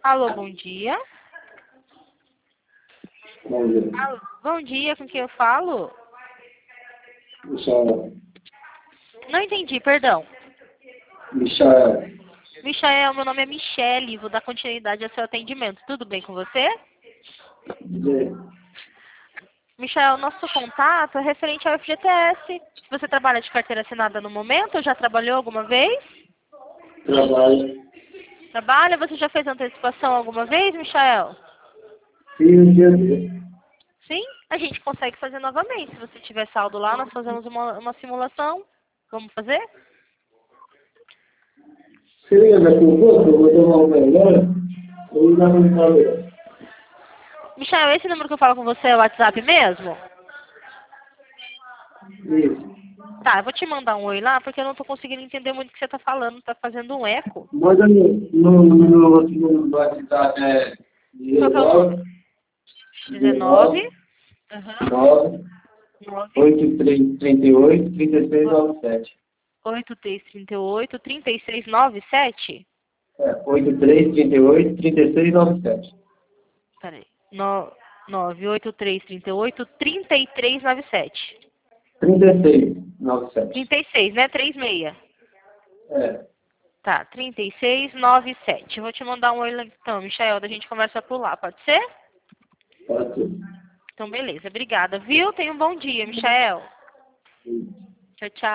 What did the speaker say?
Alô, bom dia. Bom dia. Alô, bom dia, com quem eu falo? Michael. Não entendi, perdão. Michael. Michael, meu nome é Michele, vou dar continuidade ao seu atendimento. Tudo bem com você? Dizer, Michael, nosso contato é referente ao FGTS. Você trabalha de carteira assinada no momento ou já trabalhou alguma vez? trabalho. Trabalha? Você já fez antecipação alguma vez, Michael? Fiz um dia dele. Sim, a gente consegue fazer novamente. Se você tiver saldo lá, nós fazemos uma simulação. Vamos fazer? Você liga daqui um pouco, eu vou tomar um melhor. Eu vou dar um valor. Michael, esse número que eu falo com você é o WhatsApp mesmo? Isso. Tá, eu vou te mandar um oi lá, porque eu não tô conseguindo entender muito o que você tá falando. Tá fazendo um eco. Manda no WhatsApp, Qual que é o número? 19. 19, Aham. 9, 9. 8338, 3697. 8338 3697. É, 8338, 3697. Peraí. 98338 3397. 3697. 36, né? 36. É, Tá, 3697. Eu vou te mandar um oi lá então, Michael, da gente conversa por lá, pode ser? pode ser. Então, beleza. Obrigada, viu? Tenha um bom dia, Michael. Tchau, tchau.